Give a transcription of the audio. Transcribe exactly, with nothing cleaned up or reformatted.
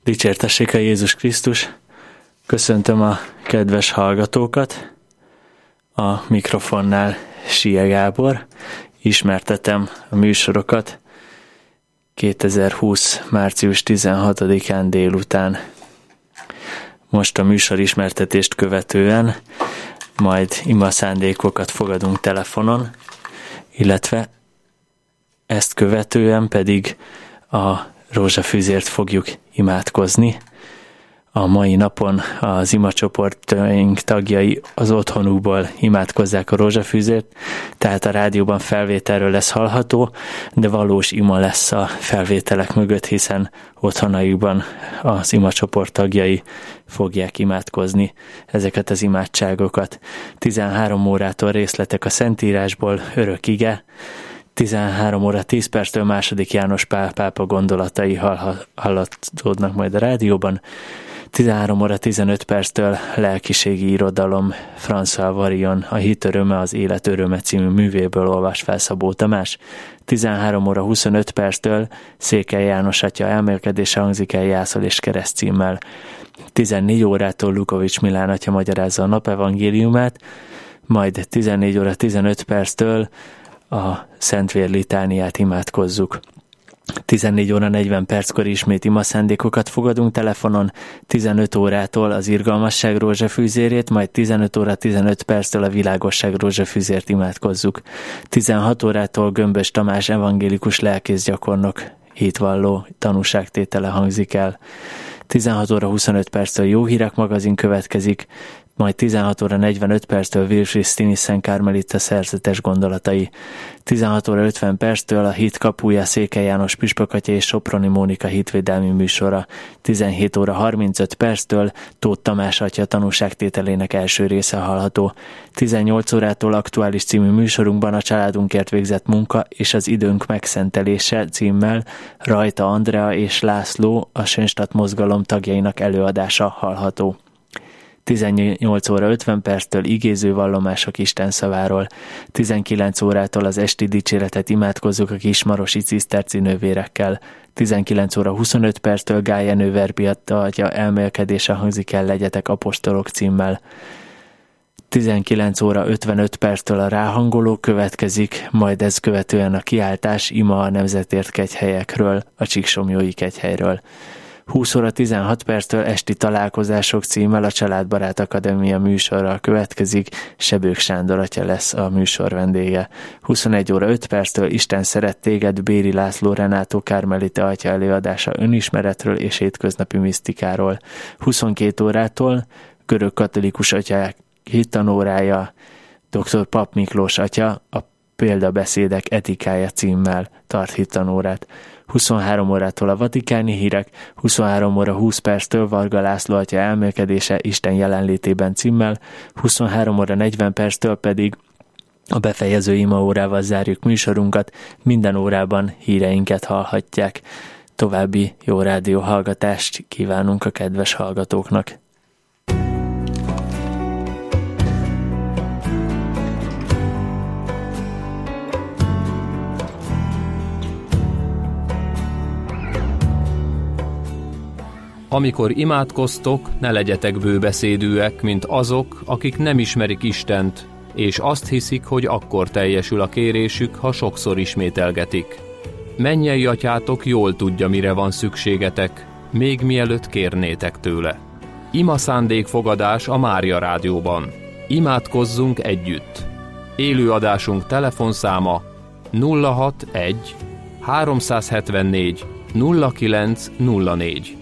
Dicsértessék a Jézus Krisztus! Köszöntöm a kedves hallgatókat! A mikrofonnál Sia Gábor. Ismertetem a műsorokat kétezer-húsz. március tizenhatodikán délután. Most a műsor ismertetést követően majd ima szándékokat fogadunk telefonon, illetve ezt követően pedig a rózsafűzért fogjuk imádkozni. A mai napon az imacsoportjaink tagjai az otthonukból imádkozzák a rózsafűzért, tehát a rádióban felvételről lesz hallható, de valós ima lesz a felvételek mögött, hiszen otthonaikban az imacsoport tagjai fogják imádkozni ezeket az imádságokat. tizenhárom órától részletek a Szentírásból, örök ige, tizenhárom óra tíz perctől második János Pál pápa gondolatai hallatódnak majd a rádióban, tizenhárom óra tizenöt perctől lelkiségi irodalom, François Varillon, a Hit öröme, az Élet öröme című művéből olvas fel Szabó Tamás, tizenhárom óra huszonöt perctől Székely János atya elmélkedése hangzik el Jászol és Kereszt címmel, tizennégy órától Lukovics Milán atya magyarázza a napevangéliumát, majd tizennégy óra tizenöt perctől a Szentvér litániát imádkozzuk. tizennégy óra negyven perckor ismét imaszándékokat fogadunk telefonon, tizenöt órától az irgalmasság rózsafűzérét, majd tizenöt óra tizenöt perctől a világosság rózsafűzért imádkozzuk. tizenhat órától Gömbös Tamás evangélikus lelkészgyakornok hitvalló tanúságtétele hangzik el. tizenhat óra huszonöt perctől Jó Hírek magazin következik, majd tizenhat óra negyvenöt perctől Virs Krisztini Szent Kármelita szerzetes gondolatai. tizenhat óra ötven perctől a Hit kapuja Székely János Püspök atya és Soproni Mónika hitvédelmi műsora. tizenhét óra harmincöt perctől Tóth Tamás atya tanúságtételének első része hallható. tizennyolc órától Aktuális című műsorunkban a családunkért végzett munka és az időnk megszentelése címmel Rajta Andrea és László, a Sönstadt mozgalom tagjainak előadása hallható. tizennyolc óra ötven perctől igéző vallomások Isten szaváról, tizenkilenc órától az esti dicséretet imádkozzuk a kismarosi ciszterci nővérekkel, tizenkilenc óra huszonöt perctől Gály Jenő Verbiatta atya elmélkedése hangzik el Legyetek apostolok címmel, tizenkilenc óra ötvenöt perctől a ráhangoló következik, majd ez követően a kiáltás ima a nemzetért kegyhelyekről, a Csíksomlyói kegyhelyről. húsz óra tizenhat perctől esti találkozások címmel a Családbarát Akadémia műsorral következik, Sebők Sándor atya lesz a műsor vendége. huszonegy óra öt perctől Isten szeret téged, Béri László Renátó Kármelita atya előadása önismeretről és hétköznapi misztikáról. huszonkét órától görög katolikus atyák hittanórája, dr. Pap Miklós atya a Példabeszédek etikája címmel tart hittanórát. huszonhárom órától a vatikáni hírek, huszonhárom óra húsz perctől Varga László atya elmélkedése Isten jelenlétében címmel, huszonhárom óra negyven perctől pedig a befejező ima órával zárjuk műsorunkat, minden órában híreinket hallhatják. További jó rádió hallgatást kívánunk a kedves hallgatóknak. Amikor imádkoztok, ne legyetek bőbeszédűek, mint azok, akik nem ismerik Istent, és azt hiszik, hogy akkor teljesül a kérésük, ha sokszor ismételgetik. Mennyei atyátok jól tudja, mire van szükségetek, még mielőtt kérnétek tőle. Ima szándékfogadás a Mária Rádióban. Imádkozzunk együtt. Élőadásunk telefonszáma nulla hatvanegy háromszázhetvennégy nulla kilenc nulla négy.